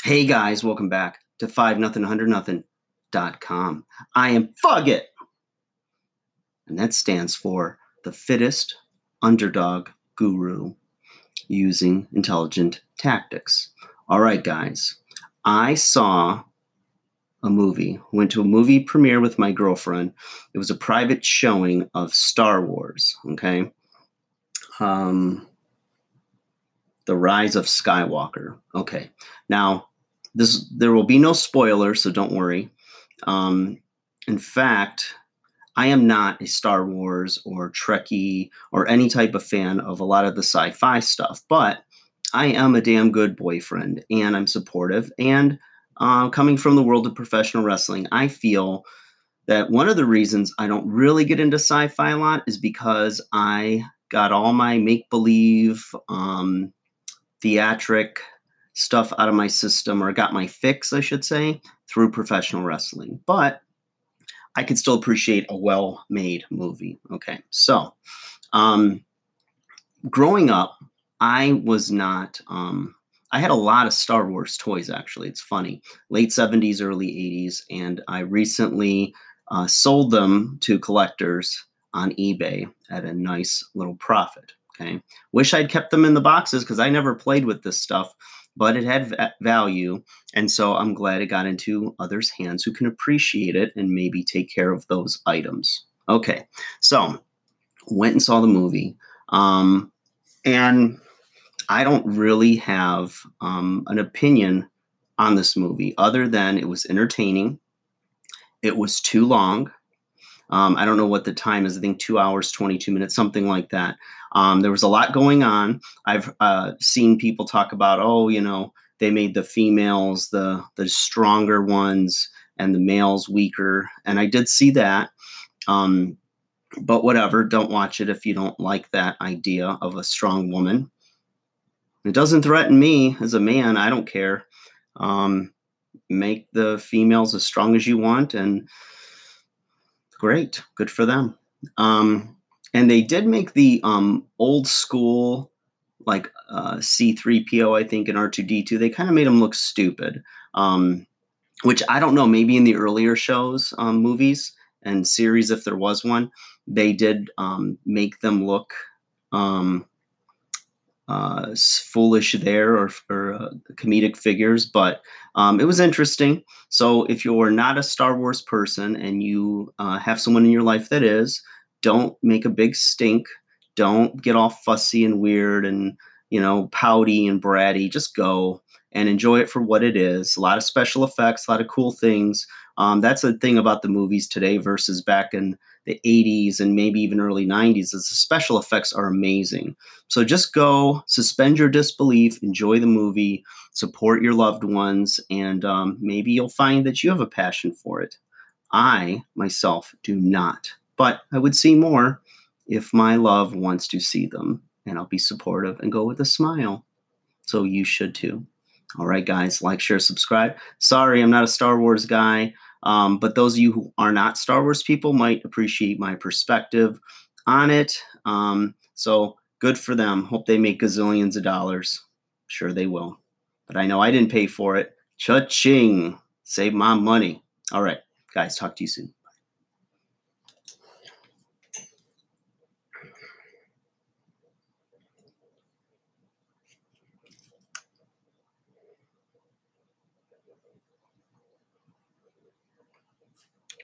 Hey guys, welcome back to 5nothing100nothing.com. I am Fugget, and that stands for the fittest underdog guru using intelligent tactics. All right, guys, I saw a movie, went to a movie premiere with my girlfriend. It was a private showing of Star Wars, okay? Um, The Rise of Skywalker. Okay. Now, there will be no spoilers, so don't worry. In fact, I am not a Star Wars or Trekkie or any type of fan of a lot of the sci-fi stuff, but I am a damn good boyfriend and I'm supportive. And coming from the world of professional wrestling, I feel that one of the reasons I don't really get into sci-fi a lot is because I got all my make-believe, theatric stuff out of my system, or got my fix, I should say, through professional wrestling. But I could still appreciate a well-made movie. Okay, so growing up, I was not. I had a lot of Star Wars toys. Actually, it's funny. Late '70s, early '80s, and I recently sold them to collectors on eBay at a nice little profit. Okay, wish I'd kept them in the boxes because I never played with this stuff, but it had value, and so I'm glad it got into others' hands who can appreciate it and maybe take care of those items. Okay, so went and saw the movie, and I don't really have an opinion on this movie other than it was entertaining. It was too long. I don't know what the time is. I think 2 hours, 22 minutes, something like that. There was a lot going on. I've seen people talk about, oh, they made the females the stronger ones and the males weaker. And I did see that. But whatever, don't watch it if you don't like that idea of a strong woman. It doesn't threaten me as a man. I don't care. Um, Make the females as strong as you want, and great, good for them. And they did make the old school, like C3PO, I think, and R2D2. They kind of made them look stupid, which I don't know. Maybe in the earlier shows, movies, and series, if there was one, they did make them look um, foolish there, or comedic figures, but it was interesting. So if you're not a Star Wars person and you have someone in your life that is, don't make a big stink. Don't get all fussy and weird and pouty and bratty. Just go and enjoy it for what it is. A lot of special effects, a lot of cool things. That's the thing about the movies today versus back in the 80s and maybe even early 90s, is the special effects are amazing. So just go, suspend your disbelief, enjoy the movie, support your loved ones, and maybe you'll find that you have a passion for it. I, myself, do not, but I would see more if my love wants to see them, and I'll be supportive and go with a smile. So you should too. All right, guys, like, share, subscribe. Sorry, I'm not a Star Wars guy, but those of you who are not Star Wars people might appreciate my perspective on it. So good for them. Hope they make gazillions of dollars. Sure they will. But I know I didn't pay for it. Cha-ching. Save my money. All right, guys, talk to you soon.